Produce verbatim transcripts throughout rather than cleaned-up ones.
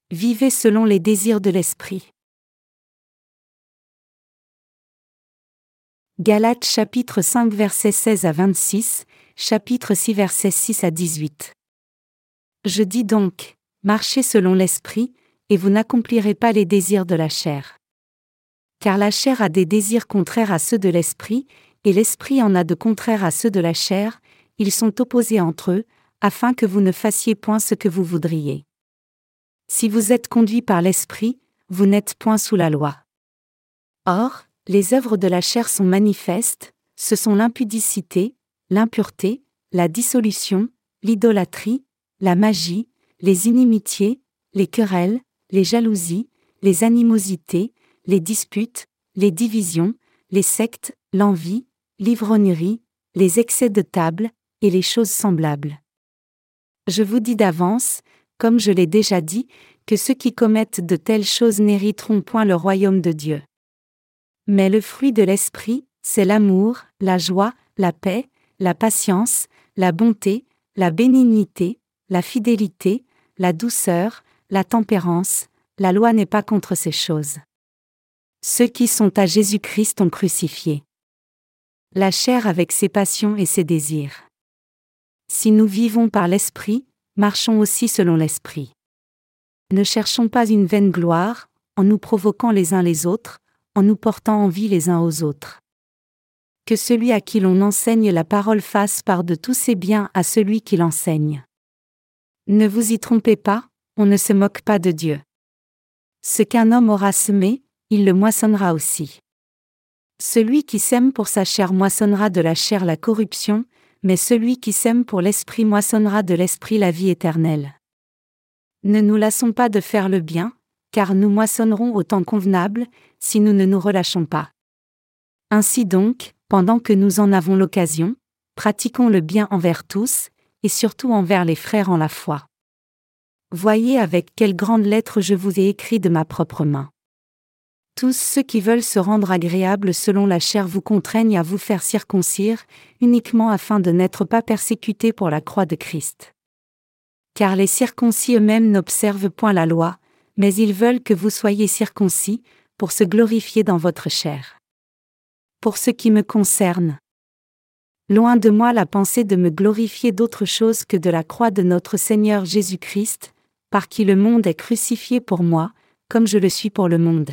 Vivez selon les désirs de l'esprit. Galates chapitre cinq versets seize à vingt-six, chapitre six versets six à dix-huit. Je dis donc, marchez selon l'esprit, et vous n'accomplirez pas les désirs de la chair. Car la chair a des désirs contraires à ceux de l'esprit, et l'esprit en a de contraires à ceux de la chair, ils sont opposés entre eux, afin que vous ne fassiez point ce que vous voudriez. Si vous êtes conduits par l'esprit, vous n'êtes point sous la loi. Or, les œuvres de la chair sont manifestes, ce sont l'impudicité, l'impureté, la dissolution, l'idolâtrie, la magie, les inimitiés, les querelles, les jalousies, les animosités, les disputes, les divisions, les sectes, l'envie, l'ivrognerie, les excès de table, et les choses semblables. Je vous dis d'avance, comme je l'ai déjà dit, que ceux qui commettent de telles choses n'hériteront point le royaume de Dieu. Mais le fruit de l'esprit, c'est l'amour, la joie, la paix, la patience, la bonté, la bénignité, la fidélité, la douceur, la tempérance. La loi n'est pas contre ces choses. Ceux qui sont à Jésus-Christ ont crucifié la chair avec ses passions et ses désirs. Si nous vivons par l'esprit, marchons aussi selon l'esprit. Ne cherchons pas une vaine gloire, en nous provoquant les uns les autres, en nous portant envie les uns aux autres. Que celui à qui l'on enseigne la parole fasse part de tous ses biens à celui qui l'enseigne. Ne vous y trompez pas, on ne se moque pas de Dieu. Ce qu'un homme aura semé, il le moissonnera aussi. Celui qui sème pour sa chair moissonnera de la chair la corruption, mais celui qui sème pour l'esprit moissonnera de l'esprit la vie éternelle. Ne nous lassons pas de faire le bien, car nous moissonnerons au temps convenable, si nous ne nous relâchons pas. Ainsi donc, pendant que nous en avons l'occasion, pratiquons le bien envers tous, et surtout envers les frères en la foi. Voyez avec quelle grande lettre je vous ai écrit de ma propre main. Tous ceux qui veulent se rendre agréables selon la chair vous contraignent à vous faire circoncire, uniquement afin de n'être pas persécutés pour la croix de Christ. Car les circoncis eux-mêmes n'observent point la loi, mais ils veulent que vous soyez circoncis, pour se glorifier dans votre chair. Pour ce qui me concerne, loin de moi la pensée de me glorifier d'autre chose que de la croix de notre Seigneur Jésus-Christ, par qui le monde est crucifié pour moi, comme je le suis pour le monde.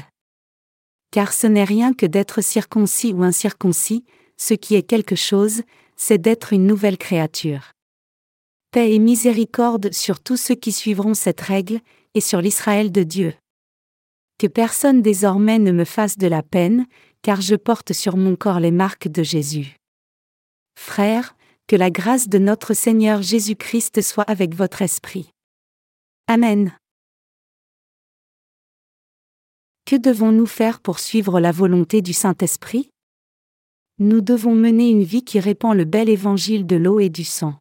Car ce n'est rien que d'être circoncis ou incirconcis, ce qui est quelque chose, c'est d'être une nouvelle créature. Paix et miséricorde sur tous ceux qui suivront cette règle, et sur l'Israël de Dieu. Que personne désormais ne me fasse de la peine, car je porte sur mon corps les marques de Jésus. Frères, que la grâce de notre Seigneur Jésus-Christ soit avec votre esprit. Amen. Que devons-nous faire pour suivre la volonté du Saint-Esprit? Nous devons mener une vie qui répand le bel évangile de l'eau et du sang.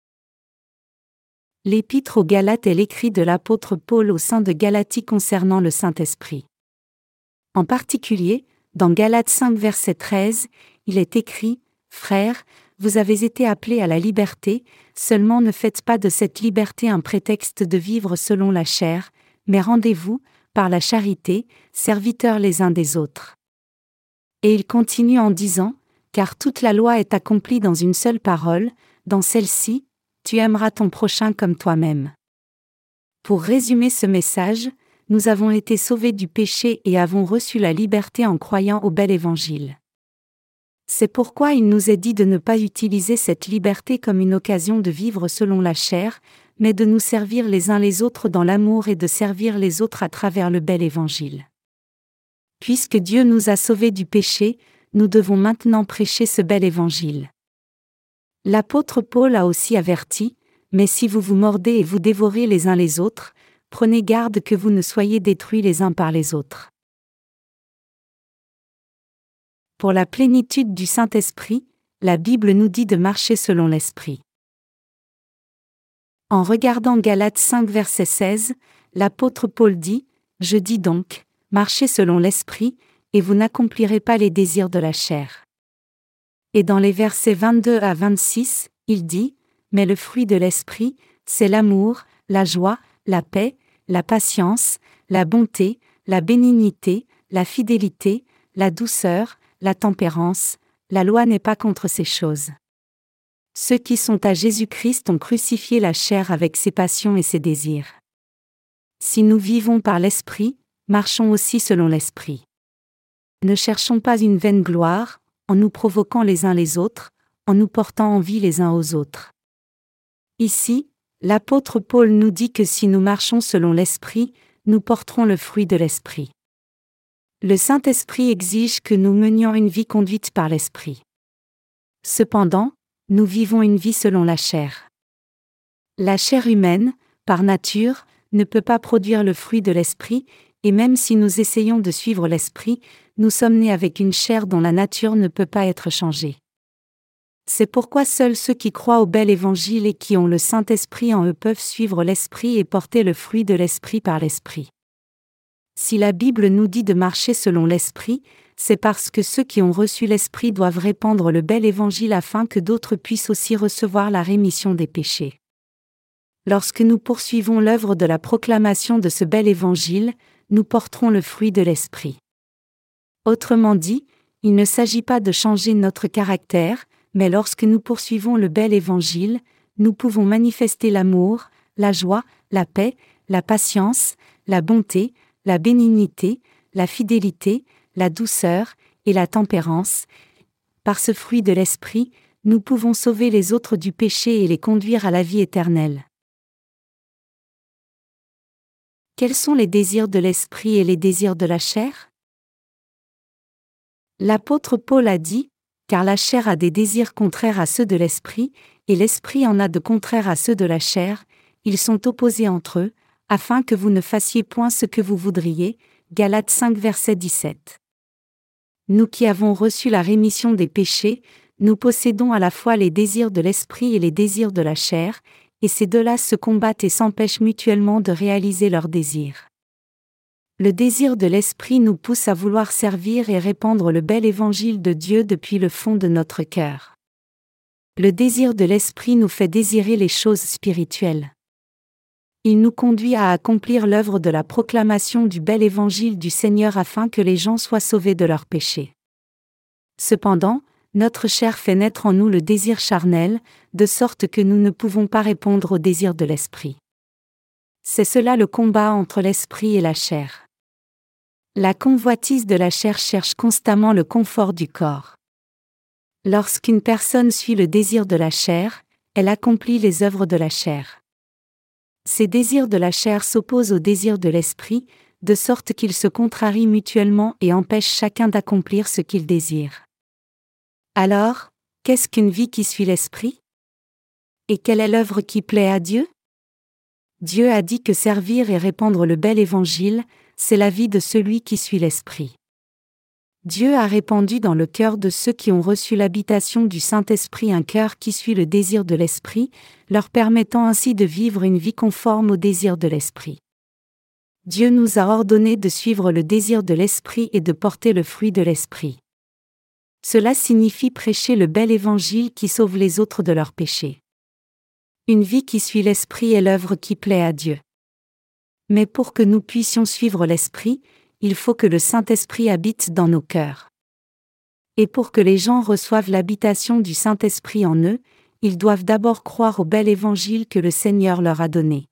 L'Épître aux Galates est l'écrit de l'apôtre Paul au sein de Galatie concernant le Saint-Esprit. En particulier, dans Galates cinq verset treize, il est écrit « Frères, vous avez été appelés à la liberté, seulement ne faites pas de cette liberté un prétexte de vivre selon la chair, mais rendez-vous, par la charité, serviteurs les uns des autres. » Et il continue en disant « Car toute la loi est accomplie dans une seule parole, dans celle-ci, tu aimeras ton prochain comme toi-même. » Pour résumer ce message, nous avons été sauvés du péché et avons reçu la liberté en croyant au bel évangile. C'est pourquoi il nous est dit de ne pas utiliser cette liberté comme une occasion de vivre selon la chair, mais de nous servir les uns les autres dans l'amour et de servir les autres à travers le bel évangile. Puisque Dieu nous a sauvés du péché, nous devons maintenant prêcher ce bel évangile. L'apôtre Paul a aussi averti, « Mais si vous vous mordez et vous dévorez les uns les autres, prenez garde que vous ne soyez détruits les uns par les autres. » Pour la plénitude du Saint-Esprit, la Bible nous dit de marcher selon l'Esprit. En regardant Galates cinq verset seize, l'apôtre Paul dit « Je dis donc, marchez selon l'Esprit, et vous n'accomplirez pas les désirs de la chair. » Et dans les versets vingt-deux à vingt-six, il dit « Mais le fruit de l'Esprit, c'est l'amour, la joie, la paix, la patience, la bonté, la bénignité, la fidélité, la douceur, la tempérance. La loi n'est pas contre ces choses. Ceux qui sont à Jésus-Christ ont crucifié la chair avec ses passions et ses désirs. Si nous vivons par l'Esprit, marchons aussi selon l'Esprit. Ne cherchons pas une vaine gloire, en nous provoquant les uns les autres, en nous portant envie les uns aux autres. Ici, l'apôtre Paul nous dit que si nous marchons selon l'Esprit, nous porterons le fruit de l'Esprit. Le Saint-Esprit exige que nous menions une vie conduite par l'Esprit. Cependant, nous vivons une vie selon la chair. La chair humaine, par nature, ne peut pas produire le fruit de l'Esprit, et même si nous essayons de suivre l'Esprit, nous sommes nés avec une chair dont la nature ne peut pas être changée. C'est pourquoi seuls ceux qui croient au bel évangile et qui ont le Saint-Esprit en eux peuvent suivre l'Esprit et porter le fruit de l'Esprit par l'Esprit. Si la Bible nous dit de marcher selon l'Esprit, c'est parce que ceux qui ont reçu l'Esprit doivent répandre le bel évangile afin que d'autres puissent aussi recevoir la rémission des péchés. Lorsque nous poursuivons l'œuvre de la proclamation de ce bel évangile, nous porterons le fruit de l'Esprit. Autrement dit, il ne s'agit pas de changer notre caractère, mais lorsque nous poursuivons le bel évangile, nous pouvons manifester l'amour, la joie, la paix, la patience, la bonté, la bénignité, la fidélité, la douceur et la tempérance. Par ce fruit de l'Esprit, nous pouvons sauver les autres du péché et les conduire à la vie éternelle. Quels sont les désirs de l'Esprit et les désirs de la chair ? L'apôtre Paul a dit, « Car la chair a des désirs contraires à ceux de l'Esprit, et l'Esprit en a de contraires à ceux de la chair, ils sont opposés entre eux, afin que vous ne fassiez point ce que vous voudriez. » Galates cinq verset dix-sept. Nous qui avons reçu la rémission des péchés, nous possédons à la fois les désirs de l'Esprit et les désirs de la chair, et ces deux-là se combattent et s'empêchent mutuellement de réaliser leurs désirs. Le désir de l'Esprit nous pousse à vouloir servir et répandre le bel évangile de Dieu depuis le fond de notre cœur. Le désir de l'Esprit nous fait désirer les choses spirituelles. Il nous conduit à accomplir l'œuvre de la proclamation du bel évangile du Seigneur afin que les gens soient sauvés de leurs péchés. Cependant, notre chair fait naître en nous le désir charnel, de sorte que nous ne pouvons pas répondre au désir de l'Esprit. C'est cela le combat entre l'Esprit et la chair. La convoitise de la chair cherche constamment le confort du corps. Lorsqu'une personne suit le désir de la chair, elle accomplit les œuvres de la chair. Ces désirs de la chair s'opposent aux désirs de l'Esprit, de sorte qu'ils se contrarient mutuellement et empêchent chacun d'accomplir ce qu'il désire. Alors, qu'est-ce qu'une vie qui suit l'Esprit ? Et quelle est l'œuvre qui plaît à Dieu ? Dieu a dit que servir et répandre le bel évangile, c'est la vie de celui qui suit l'Esprit. Dieu a répandu dans le cœur de ceux qui ont reçu l'habitation du Saint-Esprit un cœur qui suit le désir de l'Esprit, leur permettant ainsi de vivre une vie conforme au désir de l'Esprit. Dieu nous a ordonné de suivre le désir de l'Esprit et de porter le fruit de l'Esprit. Cela signifie prêcher le bel évangile qui sauve les autres de leurs péchés. Une vie qui suit l'Esprit est l'œuvre qui plaît à Dieu. Mais pour que nous puissions suivre l'Esprit, il faut que le Saint-Esprit habite dans nos cœurs. Et pour que les gens reçoivent l'habitation du Saint-Esprit en eux, ils doivent d'abord croire au bel évangile que le Seigneur leur a donné.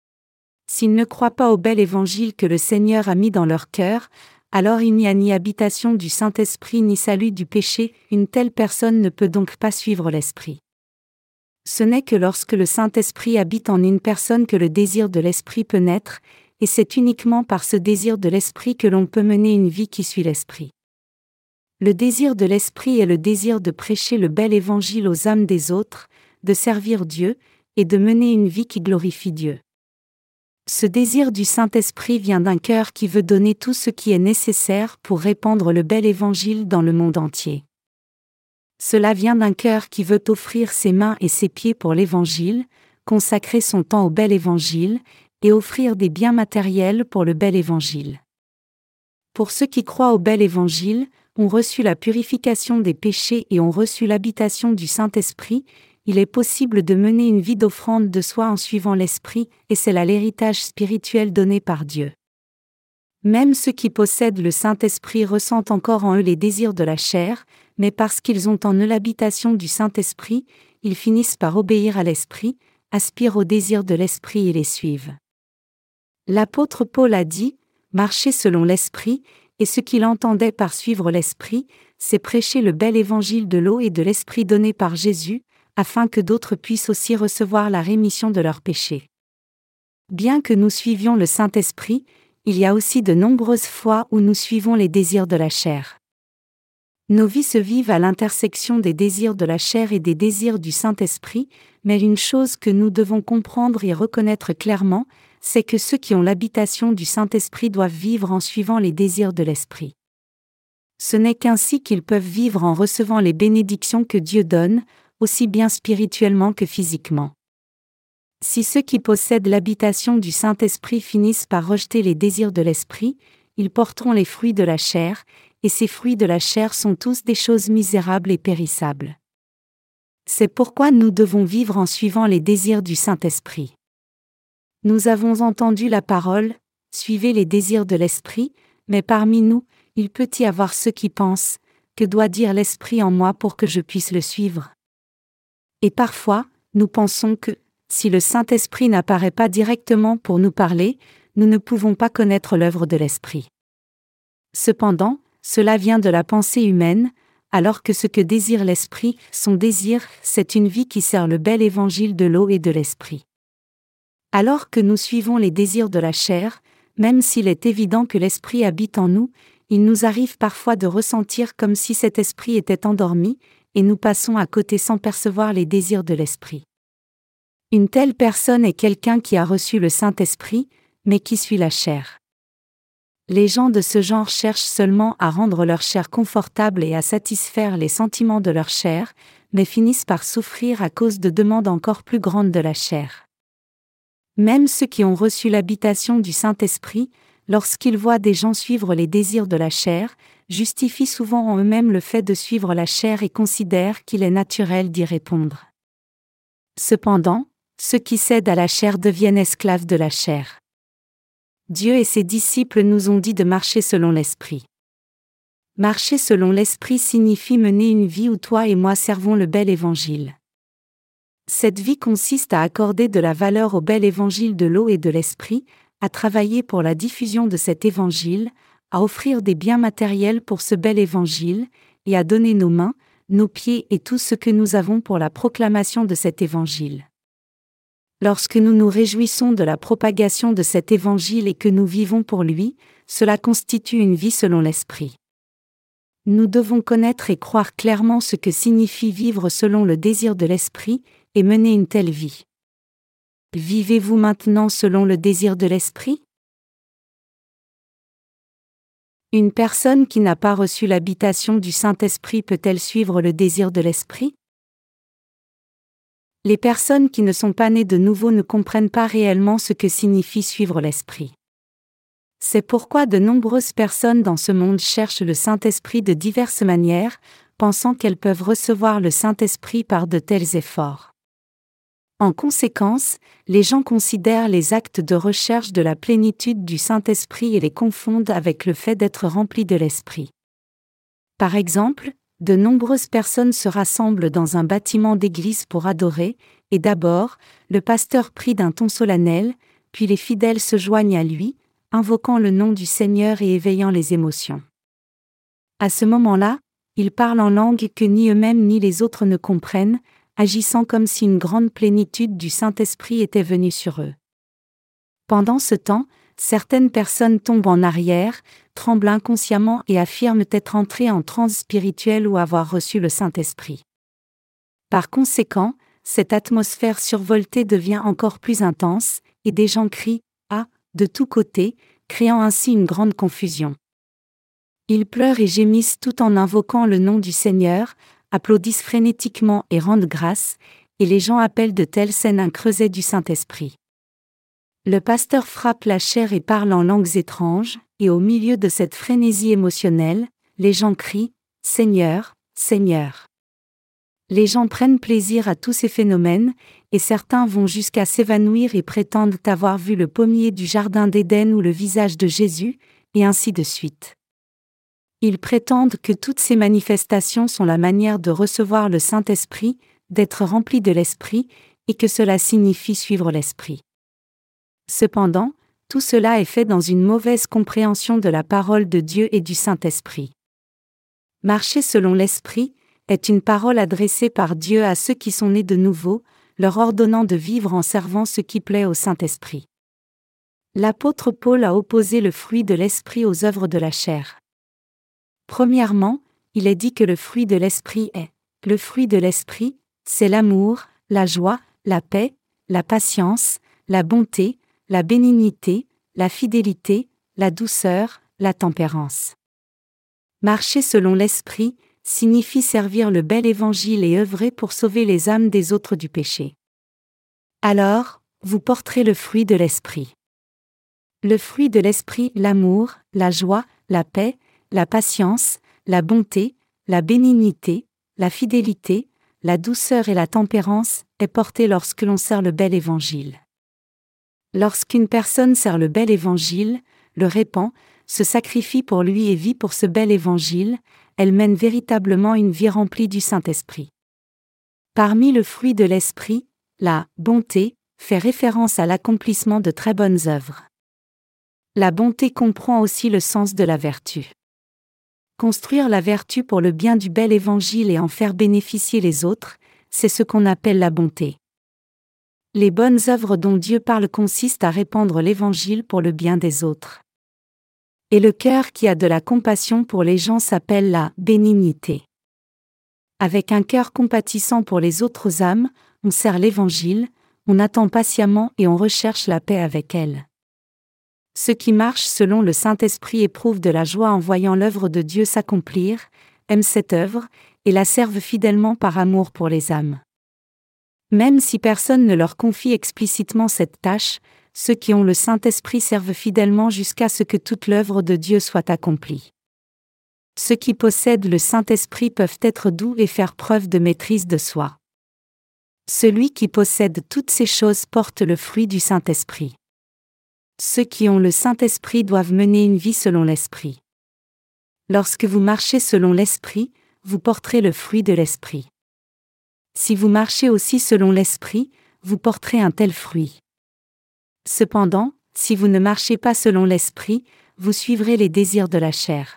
S'ils ne croient pas au bel évangile que le Seigneur a mis dans leur cœur, alors il n'y a ni habitation du Saint-Esprit ni salut du péché, une telle personne ne peut donc pas suivre l'Esprit. Ce n'est que lorsque le Saint-Esprit habite en une personne que le désir de l'Esprit peut naître, et c'est uniquement par ce désir de l'Esprit que l'on peut mener une vie qui suit l'Esprit. Le désir de l'Esprit est le désir de prêcher le bel évangile aux âmes des autres, de servir Dieu, et de mener une vie qui glorifie Dieu. Ce désir du Saint-Esprit vient d'un cœur qui veut donner tout ce qui est nécessaire pour répandre le bel évangile dans le monde entier. Cela vient d'un cœur qui veut offrir ses mains et ses pieds pour l'Évangile, consacrer son temps au bel Évangile, et offrir des biens matériels pour le bel Évangile. Pour ceux qui croient au bel Évangile, ont reçu la purification des péchés et ont reçu l'habitation du Saint-Esprit, il est possible de mener une vie d'offrande de soi en suivant l'Esprit, et c'est là l'héritage spirituel donné par Dieu. Même ceux qui possèdent le Saint-Esprit ressentent encore en eux les désirs de la chair, mais parce qu'ils ont en eux l'habitation du Saint-Esprit, ils finissent par obéir à l'Esprit, aspirent aux désirs de l'Esprit et les suivent. L'apôtre Paul a dit « Marchez selon l'Esprit », et ce qu'il entendait par suivre l'Esprit, c'est prêcher le bel évangile de l'eau et de l'Esprit donné par Jésus, afin que d'autres puissent aussi recevoir la rémission de leurs péchés. Bien que nous suivions le Saint-Esprit, il y a aussi de nombreuses fois où nous suivons les désirs de la chair. Nos vies se vivent à l'intersection des désirs de la chair et des désirs du Saint-Esprit, mais une chose que nous devons comprendre et reconnaître clairement, c'est que ceux qui ont l'habitation du Saint-Esprit doivent vivre en suivant les désirs de l'Esprit. Ce n'est qu'ainsi qu'ils peuvent vivre en recevant les bénédictions que Dieu donne, aussi bien spirituellement que physiquement. Si ceux qui possèdent l'habitation du Saint-Esprit finissent par rejeter les désirs de l'Esprit, ils porteront les fruits de la chair, et ces fruits de la chair sont tous des choses misérables et périssables. C'est pourquoi nous devons vivre en suivant les désirs du Saint-Esprit. Nous avons entendu la parole, suivez les désirs de l'Esprit, mais parmi nous, il peut y avoir ceux qui pensent, que doit dire l'Esprit en moi pour que je puisse le suivre? Et parfois, nous pensons que, si le Saint-Esprit n'apparaît pas directement pour nous parler, nous ne pouvons pas connaître l'œuvre de l'Esprit. Cependant, cela vient de la pensée humaine, alors que ce que désire l'Esprit, son désir, c'est une vie qui sert le bel évangile de l'eau et de l'Esprit. Alors que nous suivons les désirs de la chair, même s'il est évident que l'Esprit habite en nous, il nous arrive parfois de ressentir comme si cet Esprit était endormi, et nous passons à côté sans percevoir les désirs de l'Esprit. Une telle personne est quelqu'un qui a reçu le Saint-Esprit, mais qui suit la chair. Les gens de ce genre cherchent seulement à rendre leur chair confortable et à satisfaire les sentiments de leur chair, mais finissent par souffrir à cause de demandes encore plus grandes de la chair. Même ceux qui ont reçu l'habitation du Saint-Esprit, lorsqu'ils voient des gens suivre les désirs de la chair, justifient souvent en eux-mêmes le fait de suivre la chair et considèrent qu'il est naturel d'y répondre. Cependant, ceux qui cèdent à la chair deviennent esclaves de la chair. Dieu et ses disciples nous ont dit de marcher selon l'Esprit. Marcher selon l'Esprit signifie mener une vie où toi et moi servons le bel évangile. Cette vie consiste à accorder de la valeur au bel évangile de l'eau et de l'Esprit, à travailler pour la diffusion de cet évangile, à offrir des biens matériels pour ce bel évangile, et à donner nos mains, nos pieds et tout ce que nous avons pour la proclamation de cet évangile. Lorsque nous nous réjouissons de la propagation de cet évangile et que nous vivons pour lui, cela constitue une vie selon l'Esprit. Nous devons connaître et croire clairement ce que signifie vivre selon le désir de l'Esprit, et mener une telle vie. Vivez-vous maintenant selon le désir de l'Esprit? Une personne qui n'a pas reçu l'habitation du Saint-Esprit peut-elle suivre le désir de l'Esprit? Les personnes qui ne sont pas nées de nouveau ne comprennent pas réellement ce que signifie suivre l'Esprit. C'est pourquoi de nombreuses personnes dans ce monde cherchent le Saint-Esprit de diverses manières, pensant qu'elles peuvent recevoir le Saint-Esprit par de tels efforts. En conséquence, les gens considèrent les actes de recherche de la plénitude du Saint-Esprit et les confondent avec le fait d'être remplis de l'Esprit. Par exemple, de nombreuses personnes se rassemblent dans un bâtiment d'église pour adorer, et d'abord, le pasteur prie d'un ton solennel, puis les fidèles se joignent à lui, invoquant le nom du Seigneur et éveillant les émotions. À ce moment-là, ils parlent en langue que ni eux-mêmes ni les autres ne comprennent, agissant comme si une grande plénitude du Saint-Esprit était venue sur eux. Pendant ce temps, certaines personnes tombent en arrière, tremblent inconsciemment et affirment être entrées en transe spirituelle ou avoir reçu le Saint-Esprit. Par conséquent, cette atmosphère survoltée devient encore plus intense, et des gens crient « Ah !» de tous côtés, créant ainsi une grande confusion. Ils pleurent et gémissent tout en invoquant le nom du Seigneur, applaudissent frénétiquement et rendent grâce, et les gens appellent de telles scènes un creuset du Saint-Esprit. Le pasteur frappe la chair et parle en langues étranges, et au milieu de cette frénésie émotionnelle, les gens crient « Seigneur, Seigneur ». Les gens prennent plaisir à tous ces phénomènes, et certains vont jusqu'à s'évanouir et prétendent avoir vu le pommier du jardin d'Éden ou le visage de Jésus, et ainsi de suite. Ils prétendent que toutes ces manifestations sont la manière de recevoir le Saint-Esprit, d'être rempli de l'Esprit, et que cela signifie suivre l'Esprit. Cependant, tout cela est fait dans une mauvaise compréhension de la parole de Dieu et du Saint-Esprit. Marcher selon l'Esprit est une parole adressée par Dieu à ceux qui sont nés de nouveau, leur ordonnant de vivre en servant ce qui plaît au Saint-Esprit. L'apôtre Paul a opposé le fruit de l'Esprit aux œuvres de la chair. Premièrement, il est dit que le fruit de l'Esprit est. Le fruit de l'Esprit, c'est l'amour, la joie, la paix, la patience, la bonté, la bénignité, la fidélité, la douceur, la tempérance. Marcher selon l'Esprit signifie servir le bel évangile et œuvrer pour sauver les âmes des autres du péché. Alors, vous porterez le fruit de l'Esprit. Le fruit de l'Esprit, l'amour, la joie, la paix, la patience, la bonté, la bénignité, la fidélité, la douceur et la tempérance, est porté lorsque l'on sert le bel évangile. Lorsqu'une personne sert le bel évangile, le répand, se sacrifie pour lui et vit pour ce bel évangile, elle mène véritablement une vie remplie du Saint-Esprit. Parmi le fruit de l'Esprit, la bonté fait référence à l'accomplissement de très bonnes œuvres. La bonté comprend aussi le sens de la vertu. Construire la vertu pour le bien du bel évangile et en faire bénéficier les autres, c'est ce qu'on appelle la bonté. Les bonnes œuvres dont Dieu parle consistent à répandre l'évangile pour le bien des autres. Et le cœur qui a de la compassion pour les gens s'appelle la bénignité. Avec un cœur compatissant pour les autres âmes, on sert l'évangile, on attend patiemment et on recherche la paix avec elles. Ceux qui marchent selon le Saint-Esprit éprouvent de la joie en voyant l'œuvre de Dieu s'accomplir, aiment cette œuvre, et la servent fidèlement par amour pour les âmes. Même si personne ne leur confie explicitement cette tâche, ceux qui ont le Saint-Esprit servent fidèlement jusqu'à ce que toute l'œuvre de Dieu soit accomplie. Ceux qui possèdent le Saint-Esprit peuvent être doux et faire preuve de maîtrise de soi. Celui qui possède toutes ces choses porte le fruit du Saint-Esprit. Ceux qui ont le Saint-Esprit doivent mener une vie selon l'Esprit. Lorsque vous marchez selon l'Esprit, vous porterez le fruit de l'Esprit. Si vous marchez aussi selon l'Esprit, vous porterez un tel fruit. Cependant, si vous ne marchez pas selon l'Esprit, vous suivrez les désirs de la chair.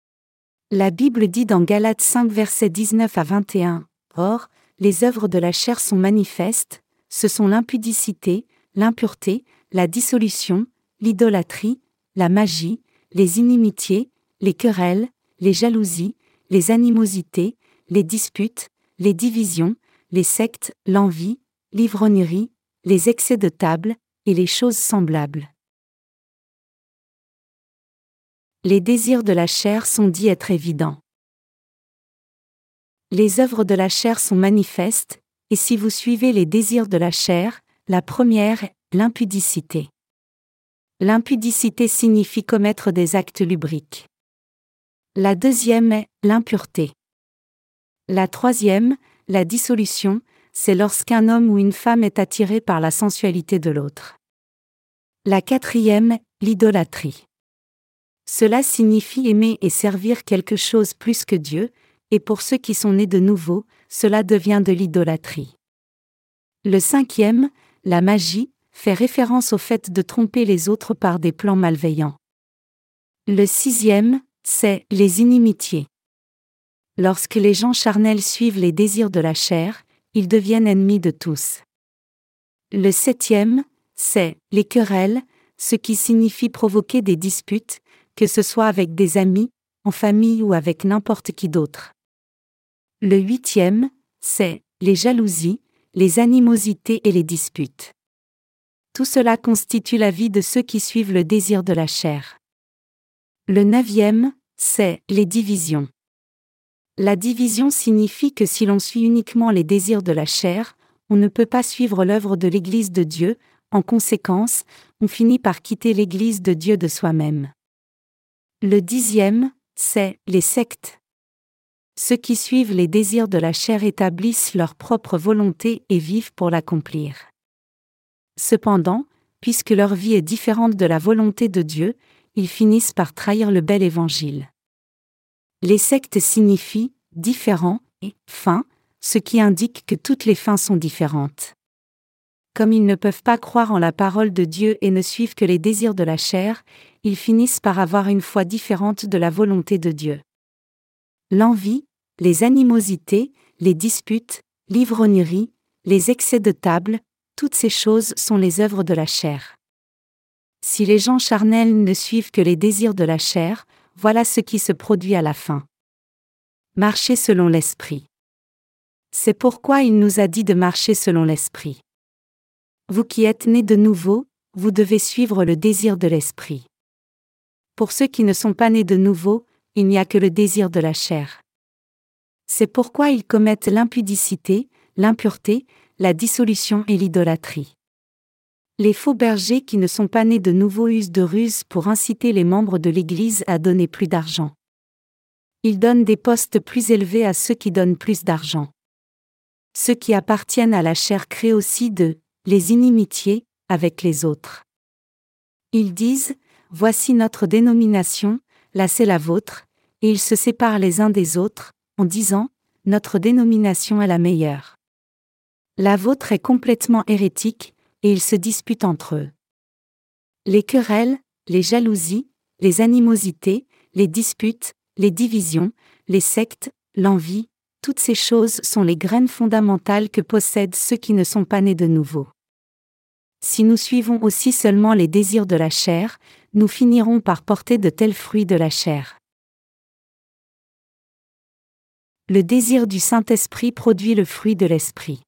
La Bible dit dans Galates cinq versets dix-neuf à vingt et un, « Or, les œuvres de la chair sont manifestes, ce sont l'impudicité, l'impureté, la dissolution, l'idolâtrie, la magie, les inimitiés, les querelles, les jalousies, les animosités, les disputes, les divisions, les sectes, l'envie, l'ivrognerie, les excès de table, et les choses semblables. » Les désirs de la chair sont dits être évidents. Les œuvres de la chair sont manifestes, et si vous suivez les désirs de la chair, la première est l'impudicité. L'impudicité signifie commettre des actes lubriques. La deuxième est l'impureté. La troisième, la dissolution, c'est lorsqu'un homme ou une femme est attiré par la sensualité de l'autre. La quatrième, l'idolâtrie. Cela signifie aimer et servir quelque chose plus que Dieu, et pour ceux qui sont nés de nouveau, cela devient de l'idolâtrie. Le cinquième, la magie, fait référence au fait de tromper les autres par des plans malveillants. Le sixième, c'est les inimitiés. Lorsque les gens charnels suivent les désirs de la chair, ils deviennent ennemis de tous. Le septième, c'est les querelles, ce qui signifie provoquer des disputes, que ce soit avec des amis, en famille ou avec n'importe qui d'autre. Le huitième, c'est les jalousies, les animosités et les disputes. Tout cela constitue la vie de ceux qui suivent le désir de la chair. Le neuvième, c'est les divisions. La division signifie que si l'on suit uniquement les désirs de la chair, on ne peut pas suivre l'œuvre de l'Église de Dieu, en conséquence, on finit par quitter l'Église de Dieu de soi-même. Le dixième, c'est les sectes. Ceux qui suivent les désirs de la chair établissent leur propre volonté et vivent pour l'accomplir. Cependant, puisque leur vie est différente de la volonté de Dieu, ils finissent par trahir le bel évangile. Les sectes signifient « différent » et « fin », ce qui indique que toutes les fins sont différentes. Comme ils ne peuvent pas croire en la parole de Dieu et ne suivent que les désirs de la chair, ils finissent par avoir une foi différente de la volonté de Dieu. L'envie, les animosités, les disputes, l'ivrognerie, les excès de table, toutes ces choses sont les œuvres de la chair. Si les gens charnels ne suivent que les désirs de la chair, voilà ce qui se produit à la fin. Marcher selon l'esprit. C'est pourquoi il nous a dit de marcher selon l'esprit. Vous qui êtes nés de nouveau, vous devez suivre le désir de l'esprit. Pour ceux qui ne sont pas nés de nouveau, il n'y a que le désir de la chair. C'est pourquoi ils commettent l'impudicité, l'impureté, la dissolution et l'idolâtrie. Les faux bergers qui ne sont pas nés de nouveau usent de ruses pour inciter les membres de l'Église à donner plus d'argent. Ils donnent des postes plus élevés à ceux qui donnent plus d'argent. Ceux qui appartiennent à la chair créent aussi de les inimitiés avec les autres. Ils disent « Voici notre dénomination, là c'est la vôtre », et ils se séparent les uns des autres, en disant « Notre dénomination est la meilleure ». La vôtre est complètement hérétique, et ils se disputent entre eux. Les querelles, les jalousies, les animosités, les disputes, les divisions, les sectes, l'envie, toutes ces choses sont les graines fondamentales que possèdent ceux qui ne sont pas nés de nouveau. Si nous suivons aussi seulement les désirs de la chair, nous finirons par porter de tels fruits de la chair. Le désir du Saint-Esprit produit le fruit de l'Esprit.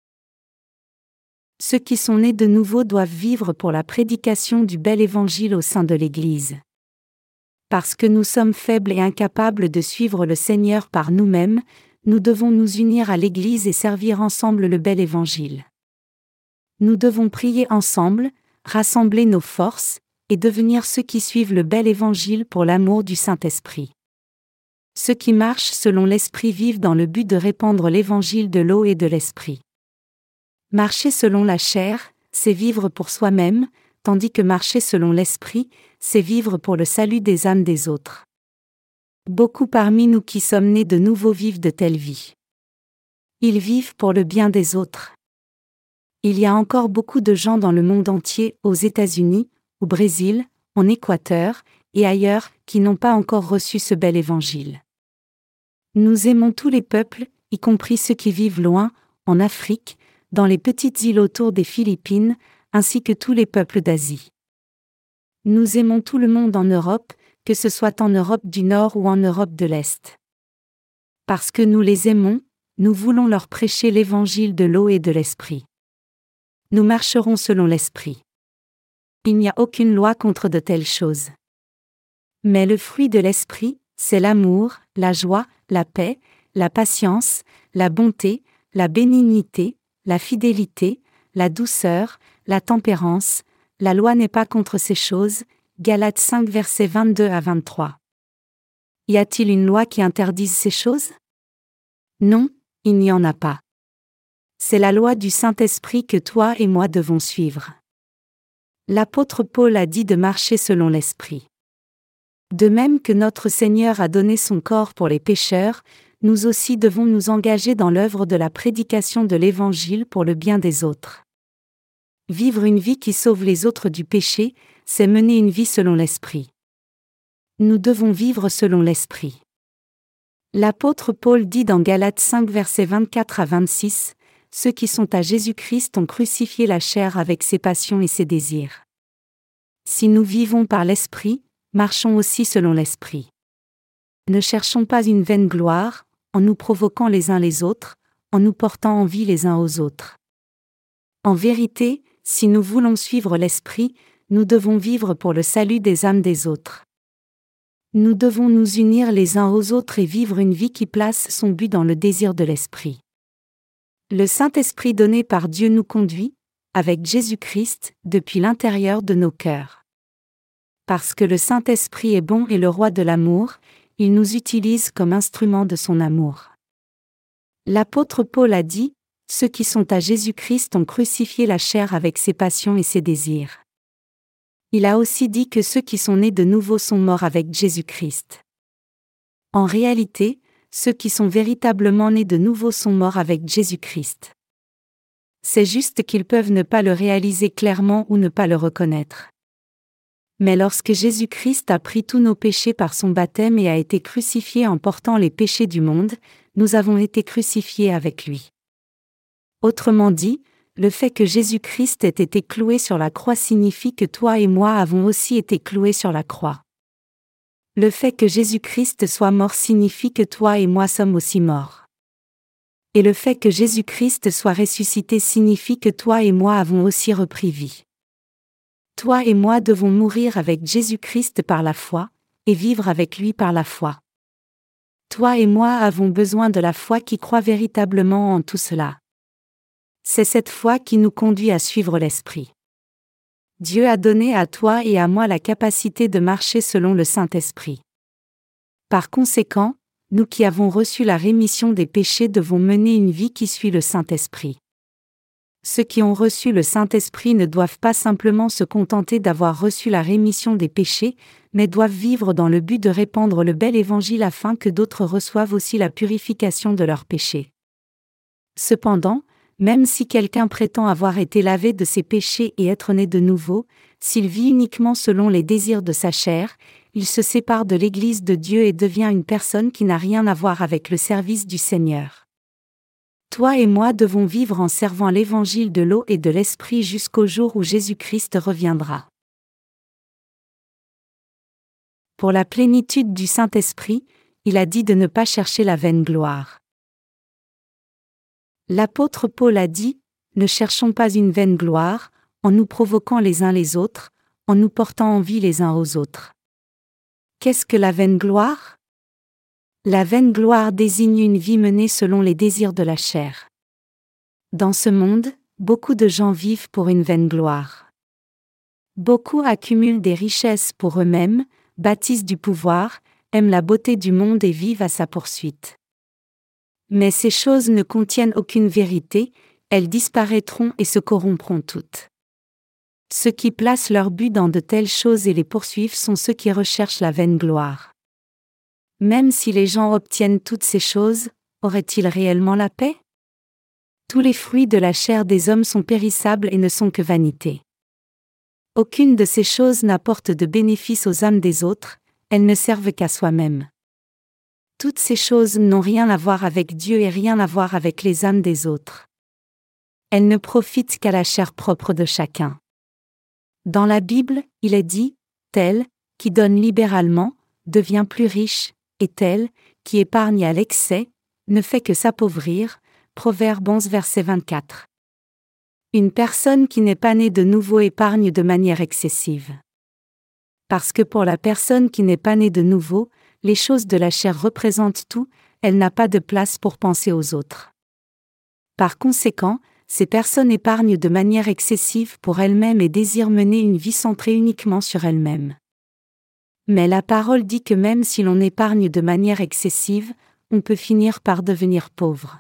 Ceux qui sont nés de nouveau doivent vivre pour la prédication du bel évangile au sein de l'Église. Parce que nous sommes faibles et incapables de suivre le Seigneur par nous-mêmes, nous devons nous unir à l'Église et servir ensemble le bel évangile. Nous devons prier ensemble, rassembler nos forces, et devenir ceux qui suivent le bel évangile pour l'amour du Saint-Esprit. Ceux qui marchent selon l'Esprit vivent dans le but de répandre l'évangile de l'eau et de l'Esprit. Marcher selon la chair, c'est vivre pour soi-même, tandis que marcher selon l'Esprit, c'est vivre pour le salut des âmes des autres. Beaucoup parmi nous qui sommes nés de nouveau vivent de telles vies. Ils vivent pour le bien des autres. Il y a encore beaucoup de gens dans le monde entier, aux États-Unis, au Brésil, en Équateur, et ailleurs, qui n'ont pas encore reçu ce bel évangile. Nous aimons tous les peuples, y compris ceux qui vivent loin, en Afrique, dans les petites îles autour des Philippines, ainsi que tous les peuples d'Asie. Nous aimons tout le monde en Europe, que ce soit en Europe du Nord ou en Europe de l'Est. Parce que nous les aimons, nous voulons leur prêcher l'évangile de l'eau et de l'Esprit. Nous marcherons selon l'Esprit. Il n'y a aucune loi contre de telles choses. Mais le fruit de l'Esprit, c'est l'amour, la joie, la paix, la patience, la bonté, la bénignité, la fidélité, la douceur, la tempérance. La loi n'est pas contre ces choses. Galates cinq versets vingt-deux à vingt-trois. Y a-t-il une loi qui interdise ces choses? Non, il n'y en a pas. C'est la loi du Saint-Esprit que toi et moi devons suivre. L'apôtre Paul a dit de marcher selon l'Esprit. De même que notre Seigneur a donné son corps pour les pécheurs, nous aussi devons nous engager dans l'œuvre de la prédication de l'Évangile pour le bien des autres. Vivre une vie qui sauve les autres du péché, c'est mener une vie selon l'Esprit. Nous devons vivre selon l'Esprit. L'apôtre Paul dit dans Galates cinq versets vingt-quatre à vingt-six, « Ceux qui sont à Jésus-Christ ont crucifié la chair avec ses passions et ses désirs. Si nous vivons par l'Esprit, marchons aussi selon l'Esprit. Ne cherchons pas une vaine gloire, en nous provoquant les uns les autres, en nous portant envie les uns aux autres. En vérité, si nous voulons suivre l'Esprit, nous devons vivre pour le salut des âmes des autres. Nous devons nous unir les uns aux autres et vivre une vie qui place son but dans le désir de l'Esprit. Le Saint-Esprit donné par Dieu nous conduit, avec Jésus-Christ, depuis l'intérieur de nos cœurs. Parce que le Saint-Esprit est bon et le roi de l'amour, il nous utilise comme instrument de son amour. L'apôtre Paul a dit, « Ceux qui sont à Jésus-Christ ont crucifié la chair avec ses passions et ses désirs. » Il a aussi dit que ceux qui sont nés de nouveau sont morts avec Jésus-Christ. En réalité, ceux qui sont véritablement nés de nouveau sont morts avec Jésus-Christ. C'est juste qu'ils peuvent ne pas le réaliser clairement ou ne pas le reconnaître. Mais lorsque Jésus-Christ a pris tous nos péchés par son baptême et a été crucifié en portant les péchés du monde, nous avons été crucifiés avec lui. Autrement dit, le fait que Jésus-Christ ait été cloué sur la croix signifie que toi et moi avons aussi été cloués sur la croix. Le fait que Jésus-Christ soit mort signifie que toi et moi sommes aussi morts. Et le fait que Jésus-Christ soit ressuscité signifie que toi et moi avons aussi repris vie. Toi et moi devons mourir avec Jésus-Christ par la foi, et vivre avec lui par la foi. Toi et moi avons besoin de la foi qui croit véritablement en tout cela. C'est cette foi qui nous conduit à suivre l'Esprit. Dieu a donné à toi et à moi la capacité de marcher selon le Saint-Esprit. Par conséquent, nous qui avons reçu la rémission des péchés devons mener une vie qui suit le Saint-Esprit. Ceux qui ont reçu le Saint-Esprit ne doivent pas simplement se contenter d'avoir reçu la rémission des péchés, mais doivent vivre dans le but de répandre le bel évangile afin que d'autres reçoivent aussi la purification de leurs péchés. Cependant, même si quelqu'un prétend avoir été lavé de ses péchés et être né de nouveau, s'il vit uniquement selon les désirs de sa chair, il se sépare de l'Église de Dieu et devient une personne qui n'a rien à voir avec le service du Seigneur. Toi et moi devons vivre en servant l'évangile de l'eau et de l'esprit jusqu'au jour où Jésus-Christ reviendra. Pour la plénitude du Saint-Esprit, il a dit de ne pas chercher la vaine gloire. L'apôtre Paul a dit, « Ne cherchons pas une vaine gloire, en nous provoquant les uns les autres, en nous portant envie les uns aux autres. » Qu'est-ce que la vaine gloire ? La vaine gloire désigne une vie menée selon les désirs de la chair. Dans ce monde, beaucoup de gens vivent pour une vaine gloire. Beaucoup accumulent des richesses pour eux-mêmes, bâtissent du pouvoir, aiment la beauté du monde et vivent à sa poursuite. Mais ces choses ne contiennent aucune vérité, elles disparaîtront et se corrompront toutes. Ceux qui placent leur but dans de telles choses et les poursuivent sont ceux qui recherchent la vaine gloire. Même si les gens obtiennent toutes ces choses, auraient-ils réellement la paix ? Tous les fruits de la chair des hommes sont périssables et ne sont que vanité. Aucune de ces choses n'apporte de bénéfice aux âmes des autres, elles ne servent qu'à soi-même. Toutes ces choses n'ont rien à voir avec Dieu et rien à voir avec les âmes des autres. Elles ne profitent qu'à la chair propre de chacun. Dans la Bible, il est dit, « Tel, qui donne libéralement, devient plus riche, et tel, qui épargne à l'excès, ne fait que s'appauvrir. » Proverbe onze verset vingt-quatre. Une personne qui n'est pas née de nouveau épargne de manière excessive. Parce que pour la personne qui n'est pas née de nouveau, les choses de la chair représentent tout, elle n'a pas de place pour penser aux autres. Par conséquent, ces personnes épargnent de manière excessive pour elles-mêmes et désirent mener une vie centrée uniquement sur elles-mêmes. Mais la parole dit que même si l'on épargne de manière excessive, on peut finir par devenir pauvre.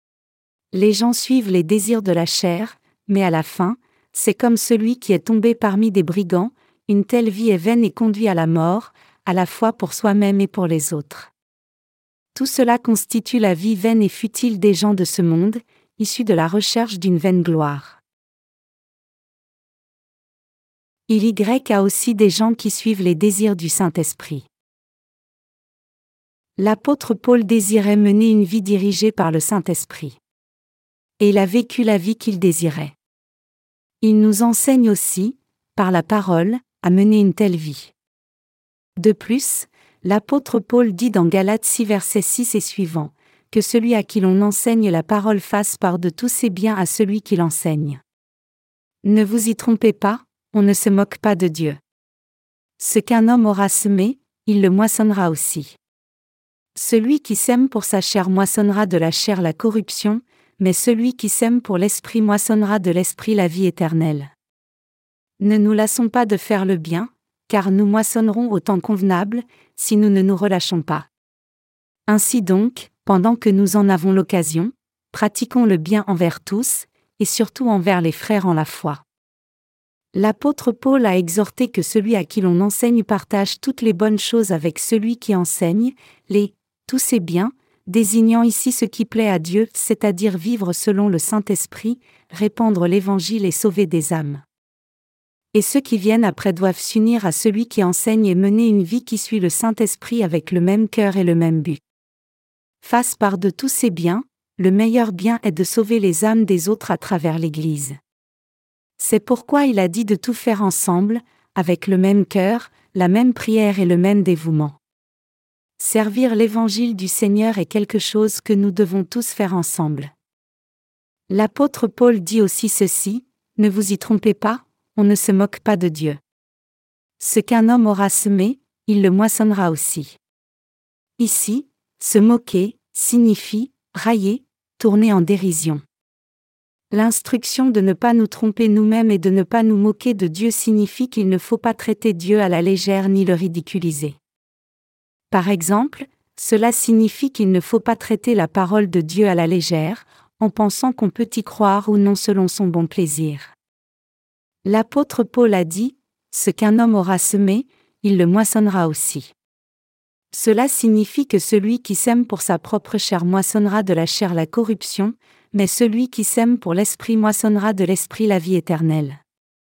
Les gens suivent les désirs de la chair, mais à la fin, c'est comme celui qui est tombé parmi des brigands, une telle vie est vaine et conduit à la mort, à la fois pour soi-même et pour les autres. Tout cela constitue la vie vaine et futile des gens de ce monde, issus de la recherche d'une vaine gloire. Il y a aussi des gens qui suivent les désirs du Saint-Esprit. L'apôtre Paul désirait mener une vie dirigée par le Saint-Esprit. Et il a vécu la vie qu'il désirait. Il nous enseigne aussi, par la parole, à mener une telle vie. De plus, l'apôtre Paul dit dans Galates six verset six et suivants, que celui à qui l'on enseigne la parole fasse part de tous ses biens à celui qui l'enseigne. Ne vous y trompez pas, on ne se moque pas de Dieu. Ce qu'un homme aura semé, il le moissonnera aussi. Celui qui sème pour sa chair moissonnera de la chair la corruption, mais celui qui sème pour l'esprit moissonnera de l'esprit la vie éternelle. Ne nous lassons pas de faire le bien, car nous moissonnerons au temps convenable, si nous ne nous relâchons pas. Ainsi donc, pendant que nous en avons l'occasion, pratiquons le bien envers tous, et surtout envers les frères en la foi. L'apôtre Paul a exhorté que celui à qui l'on enseigne partage toutes les bonnes choses avec celui qui enseigne, les « tous ses biens », désignant ici ce qui plaît à Dieu, c'est-à-dire vivre selon le Saint-Esprit, répandre l'Évangile et sauver des âmes. Et ceux qui viennent après doivent s'unir à celui qui enseigne et mener une vie qui suit le Saint-Esprit avec le même cœur et le même but. Face par de tous ces biens, le meilleur bien est de sauver les âmes des autres à travers l'Église. C'est pourquoi il a dit de tout faire ensemble, avec le même cœur, la même prière et le même dévouement. Servir l'Évangile du Seigneur est quelque chose que nous devons tous faire ensemble. L'apôtre Paul dit aussi ceci, « Ne vous y trompez pas, on ne se moque pas de Dieu. Ce qu'un homme aura semé, il le moissonnera aussi. » Ici, se moquer signifie railler, tourner en dérision. L'instruction de ne pas nous tromper nous-mêmes et de ne pas nous moquer de Dieu signifie qu'il ne faut pas traiter Dieu à la légère ni le ridiculiser. Par exemple, cela signifie qu'il ne faut pas traiter la parole de Dieu à la légère, en pensant qu'on peut y croire ou non selon son bon plaisir. L'apôtre Paul a dit, « Ce qu'un homme aura semé, il le moissonnera aussi. » Cela signifie que celui qui sème pour sa propre chair moissonnera de la chair la corruption, mais celui qui sème pour l'esprit moissonnera de l'esprit la vie éternelle.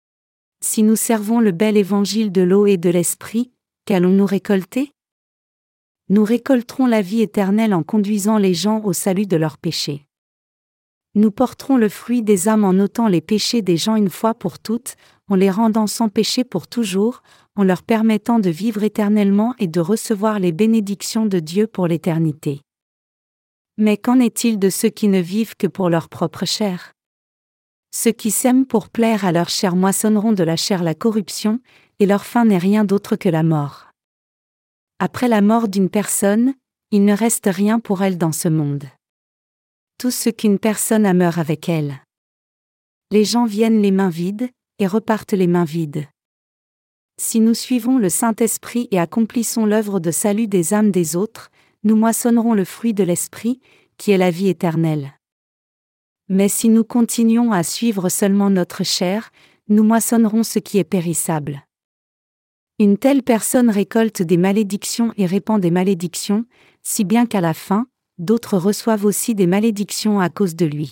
Si nous servons le bel évangile de l'eau et de l'esprit, qu'allons-nous récolter ? Nous récolterons la vie éternelle en conduisant les gens au salut de leurs péchés. Nous porterons le fruit des âmes en ôtant les péchés des gens une fois pour toutes, en les rendant sans péché pour toujours, en leur permettant de vivre éternellement et de recevoir les bénédictions de Dieu pour l'éternité. Mais qu'en est-il de ceux qui ne vivent que pour leur propre chair ? Ceux qui sèment pour plaire à leur chair moissonneront de la chair la corruption, et leur fin n'est rien d'autre que la mort. Après la mort d'une personne, il ne reste rien pour elle dans ce monde. Tout ce qu'une personne a meurt avec elle. Les gens viennent les mains vides, et repartent les mains vides. Si nous suivons le Saint-Esprit et accomplissons l'œuvre de salut des âmes des autres, nous moissonnerons le fruit de l'Esprit, qui est la vie éternelle. Mais si nous continuons à suivre seulement notre chair, nous moissonnerons ce qui est périssable. Une telle personne récolte des malédictions et répand des malédictions, si bien qu'à la fin, d'autres reçoivent aussi des malédictions à cause de lui.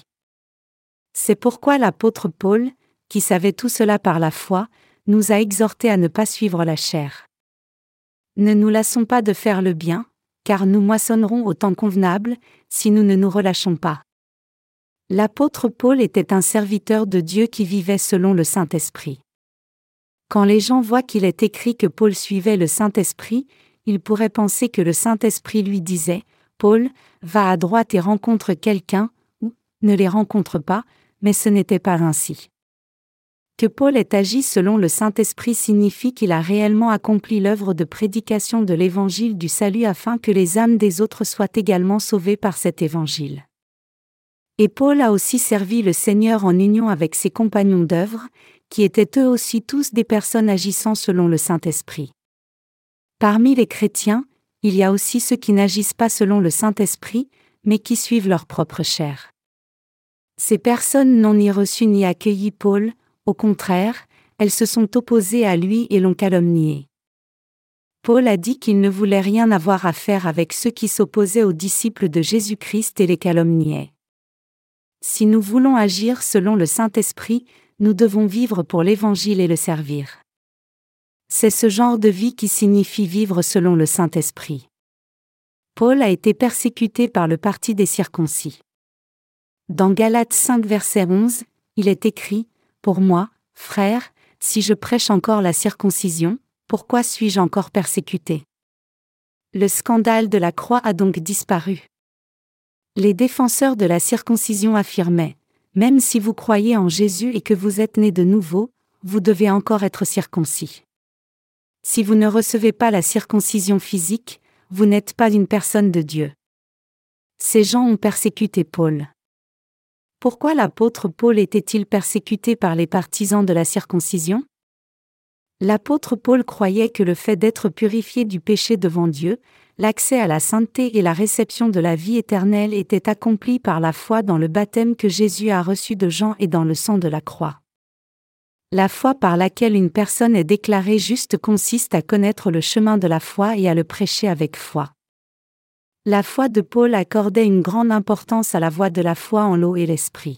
C'est pourquoi l'apôtre Paul, qui savait tout cela par la foi, nous a exhortés à ne pas suivre la chair. Ne nous lassons pas de faire le bien, car nous moissonnerons au temps convenable, si nous ne nous relâchons pas. L'apôtre Paul était un serviteur de Dieu qui vivait selon le Saint-Esprit. Quand les gens voient qu'il est écrit que Paul suivait le Saint-Esprit, ils pourraient penser que le Saint-Esprit lui disait « Paul, va à droite et rencontre quelqu'un » ou « ne les rencontre pas », mais ce n'était pas ainsi. Que Paul ait agi selon le Saint-Esprit signifie qu'il a réellement accompli l'œuvre de prédication de l'Évangile du salut afin que les âmes des autres soient également sauvées par cet Évangile. Et Paul a aussi servi le Seigneur en union avec ses compagnons d'œuvre, qui étaient eux aussi tous des personnes agissant selon le Saint-Esprit. Parmi les chrétiens, il y a aussi ceux qui n'agissent pas selon le Saint-Esprit, mais qui suivent leur propre chair. Ces personnes n'ont ni reçu ni accueilli Paul, au contraire, elles se sont opposées à lui et l'ont calomnié. Paul a dit qu'il ne voulait rien avoir à faire avec ceux qui s'opposaient aux disciples de Jésus-Christ et les calomniaient. Si nous voulons agir selon le Saint-Esprit, nous devons vivre pour l'Évangile et le servir. C'est ce genre de vie qui signifie vivre selon le Saint-Esprit. Paul a été persécuté par le parti des circoncis. Dans Galates cinq verset onze, il est écrit « Pour moi, frère, si je prêche encore la circoncision, pourquoi suis-je encore persécuté ?» Le scandale de la croix a donc disparu. Les défenseurs de la circoncision affirmaient « Même si vous croyez en Jésus et que vous êtes nés de nouveau, vous devez encore être circoncis. Si vous ne recevez pas la circoncision physique, vous n'êtes pas une personne de Dieu. » Ces gens ont persécuté Paul. Pourquoi l'apôtre Paul était-il persécuté par les partisans de la circoncision ? L'apôtre Paul croyait que le fait d'être purifié du péché devant Dieu, l'accès à la sainteté et la réception de la vie éternelle étaient accomplis par la foi dans le baptême que Jésus a reçu de Jean et dans le sang de la croix. La foi par laquelle une personne est déclarée juste consiste à connaître le chemin de la foi et à le prêcher avec foi. La foi de Paul accordait une grande importance à la voie de la foi en l'eau et l'esprit.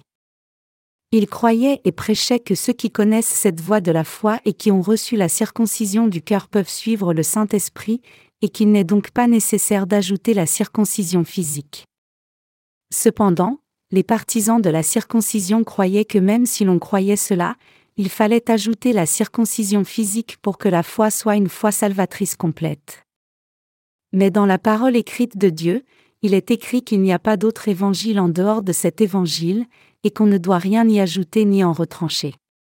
Il croyait et prêchait que ceux qui connaissent cette voie de la foi et qui ont reçu la circoncision du cœur peuvent suivre le Saint-Esprit, et qu'il n'est donc pas nécessaire d'ajouter la circoncision physique. Cependant, les partisans de la circoncision croyaient que même si l'on croyait cela, il fallait ajouter la circoncision physique pour que la foi soit une foi salvatrice complète. Mais dans la parole écrite de Dieu, il est écrit qu'il n'y a pas d'autre évangile en dehors de cet évangile, et qu'on ne doit rien y ajouter ni en retrancher.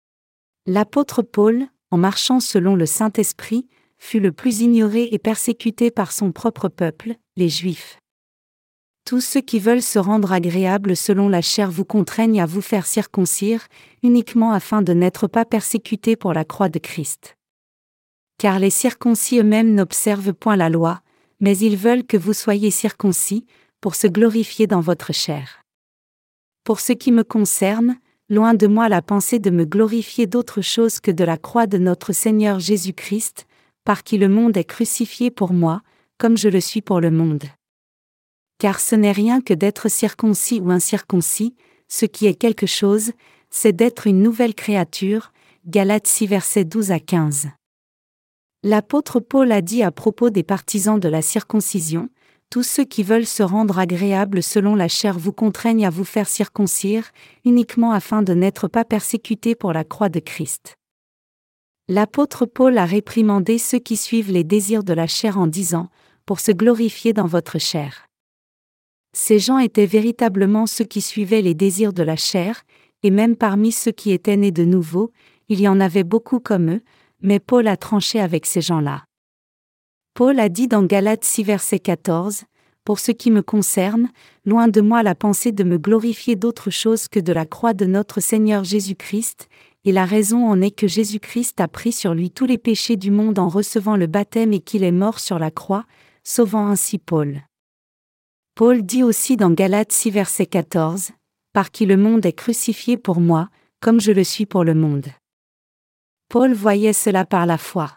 L'apôtre Paul, en marchant selon le Saint-Esprit, fut le plus ignoré et persécuté par son propre peuple, les Juifs. Tous ceux qui veulent se rendre agréables selon la chair vous contraignent à vous faire circoncire, uniquement afin de n'être pas persécutés pour la croix de Christ. Car les circoncis eux-mêmes n'observent point la loi, mais ils veulent que vous soyez circoncis, pour se glorifier dans votre chair. Pour ce qui me concerne, loin de moi la pensée de me glorifier d'autre chose que de la croix de notre Seigneur Jésus-Christ, par qui le monde est crucifié pour moi, comme je le suis pour le monde. Car ce n'est rien que d'être circoncis ou incirconcis, ce qui est quelque chose, c'est d'être une nouvelle créature, Galates six versets douze à quinze. L'apôtre Paul a dit à propos des partisans de la circoncision, « Tous ceux qui veulent se rendre agréables selon la chair vous contraignent à vous faire circoncire, uniquement afin de n'être pas persécutés pour la croix de Christ. » L'apôtre Paul a réprimandé ceux qui suivent les désirs de la chair en disant, « Pour se glorifier dans votre chair. » Ces gens étaient véritablement ceux qui suivaient les désirs de la chair, et même parmi ceux qui étaient nés de nouveau, il y en avait beaucoup comme eux, mais Paul a tranché avec ces gens-là. Paul a dit dans Galates six verset quatorze, « Pour ce qui me concerne, loin de moi la pensée de me glorifier d'autre chose que de la croix de notre Seigneur Jésus-Christ, et la raison en est que Jésus-Christ a pris sur lui tous les péchés du monde en recevant le baptême et qu'il est mort sur la croix, sauvant ainsi Paul. » Paul dit aussi dans Galates six verset quatorze, « Par qui le monde est crucifié pour moi, comme je le suis pour le monde. » Paul voyait cela par la foi.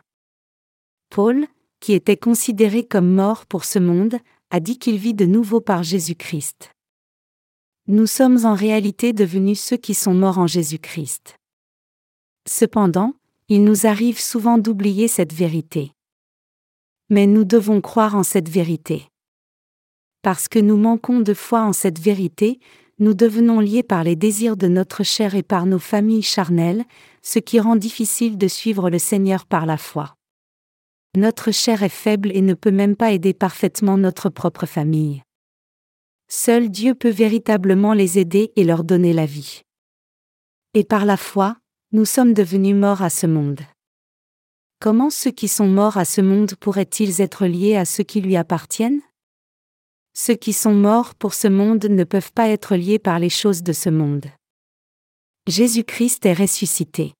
Paul, qui était considéré comme mort pour ce monde, a dit qu'il vit de nouveau par Jésus-Christ. Nous sommes en réalité devenus ceux qui sont morts en Jésus-Christ. Cependant, il nous arrive souvent d'oublier cette vérité. Mais nous devons croire en cette vérité. Parce que nous manquons de foi en cette vérité, nous devenons liés par les désirs de notre chair et par nos familles charnelles, ce qui rend difficile de suivre le Seigneur par la foi. Notre chair est faible et ne peut même pas aider parfaitement notre propre famille. Seul Dieu peut véritablement les aider et leur donner la vie. Et par la foi, nous sommes devenus morts à ce monde. Comment ceux qui sont morts à ce monde pourraient-ils être liés à ceux qui lui appartiennent ? Ceux qui sont morts pour ce monde ne peuvent pas être liés par les choses de ce monde. Jésus-Christ est ressuscité.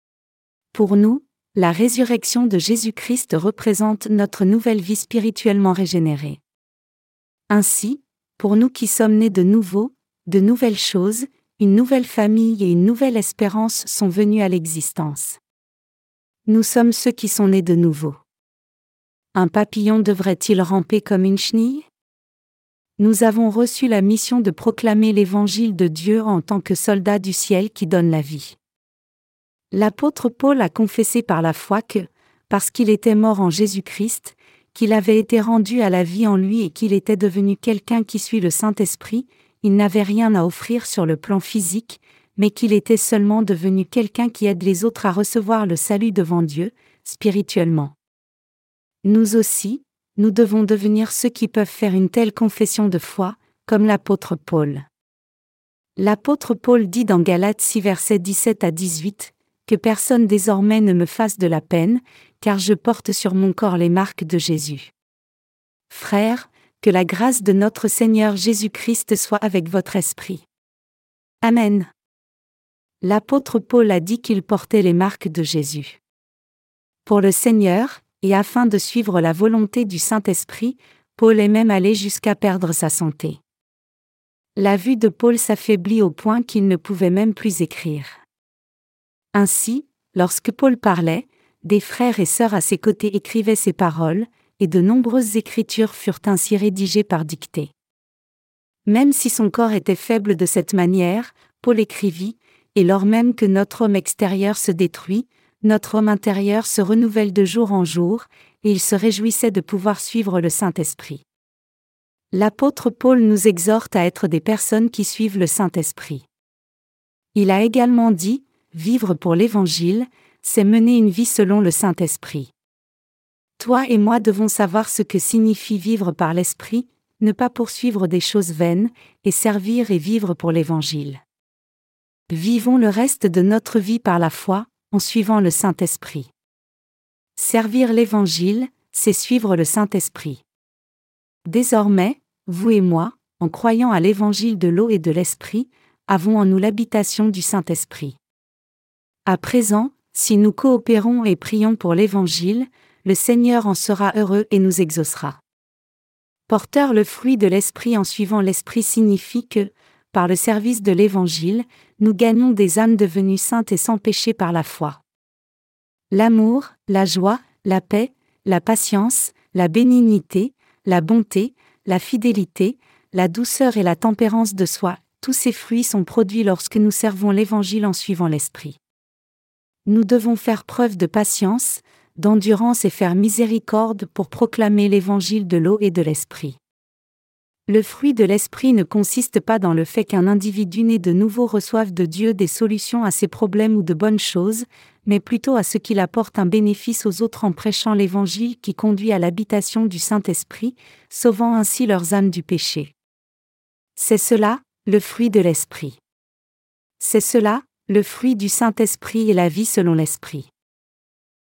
Pour nous, la résurrection de Jésus-Christ représente notre nouvelle vie spirituellement régénérée. Ainsi, pour nous qui sommes nés de nouveau, de nouvelles choses, une nouvelle famille et une nouvelle espérance sont venues à l'existence. Nous sommes ceux qui sont nés de nouveau. Un papillon devrait-il ramper comme une chenille ? Nous avons reçu la mission de proclamer l'évangile de Dieu en tant que soldats du ciel qui donne la vie. L'apôtre Paul a confessé par la foi que, parce qu'il était mort en Jésus-Christ, qu'il avait été rendu à la vie en lui et qu'il était devenu quelqu'un qui suit le Saint-Esprit, il n'avait rien à offrir sur le plan physique, mais qu'il était seulement devenu quelqu'un qui aide les autres à recevoir le salut devant Dieu, spirituellement. Nous aussi, nous devons devenir ceux qui peuvent faire une telle confession de foi, comme l'apôtre Paul. L'apôtre Paul dit dans Galates six versets dix-sept à dix-huit, « Que personne désormais ne me fasse de la peine, car je porte sur mon corps les marques de Jésus. Frères, que la grâce de notre Seigneur Jésus-Christ soit avec votre esprit. Amen. » L'apôtre Paul a dit qu'il portait les marques de Jésus. Pour le Seigneur, et afin de suivre la volonté du Saint-Esprit, Paul est même allé jusqu'à perdre sa santé. La vue de Paul s'affaiblit au point qu'il ne pouvait même plus écrire. Ainsi, lorsque Paul parlait, des frères et sœurs à ses côtés écrivaient ses paroles, et de nombreuses écritures furent ainsi rédigées par dictée. Même si son corps était faible de cette manière, Paul écrivit, « Et lors même que notre homme extérieur se détruit, notre homme intérieur se renouvelle de jour en jour, et il se réjouissait de pouvoir suivre le Saint-Esprit. » L'apôtre Paul nous exhorte à être des personnes qui suivent le Saint-Esprit. Il a également dit, « Vivre pour l'Évangile, c'est mener une vie selon le Saint-Esprit. » Toi et moi devons savoir ce que signifie vivre par l'Esprit, ne pas poursuivre des choses vaines, et servir et vivre pour l'Évangile. Vivons le reste de notre vie par la foi, en suivant le Saint-Esprit. Servir l'Évangile, c'est suivre le Saint-Esprit. Désormais, vous et moi, en croyant à l'Évangile de l'eau et de l'Esprit, avons en nous l'habitation du Saint-Esprit. À présent, si nous coopérons et prions pour l'Évangile, le Seigneur en sera heureux et nous exaucera. Porteur le fruit de l'Esprit en suivant l'Esprit signifie que, par le service de l'Évangile, nous gagnons des âmes devenues saintes et sans péché par la foi. L'amour, la joie, la paix, la patience, la bénignité, la bonté, la fidélité, la douceur et la tempérance de soi, tous ces fruits sont produits lorsque nous servons l'Évangile en suivant l'Esprit. Nous devons faire preuve de patience, d'endurance et faire miséricorde pour proclamer l'Évangile de l'eau et de l'Esprit. Le fruit de l'Esprit ne consiste pas dans le fait qu'un individu né de nouveau reçoive de Dieu des solutions à ses problèmes ou de bonnes choses, mais plutôt à ce qu'il apporte un bénéfice aux autres en prêchant l'Évangile qui conduit à l'habitation du Saint-Esprit, sauvant ainsi leurs âmes du péché. C'est cela, le fruit de l'Esprit. C'est cela, le fruit du Saint-Esprit et la vie selon l'Esprit.